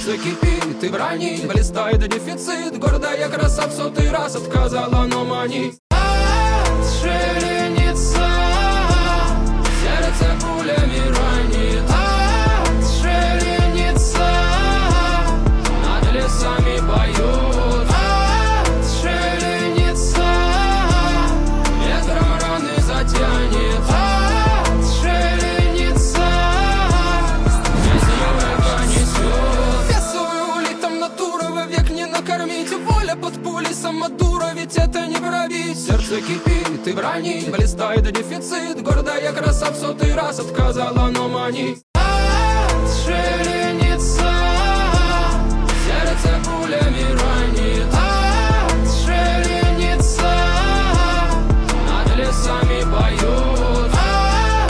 Сердце кипит и бронит, блистает дефицит. Гордая красавцу ты раз отказала, но мани. Шевелится, сердце пулями ранит. Шевелится, над лесами поют. Шевелится, ветром раны затянет. Шевелится, песню эко несет. Бесовую улитом натура вовек не накормить. Воля под пулей самодура, ведь это не пробить. Сердце кипит и бронит, блистает дефицит. Гордая красавцу ты раз отказала, но мани.